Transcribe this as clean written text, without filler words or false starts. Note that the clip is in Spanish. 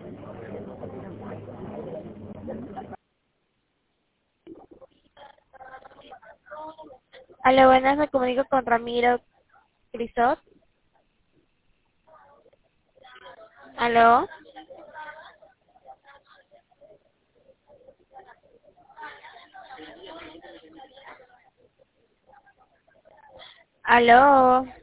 Hola, buenas, me comunico con Ramiro Crisot. Aló. Aló.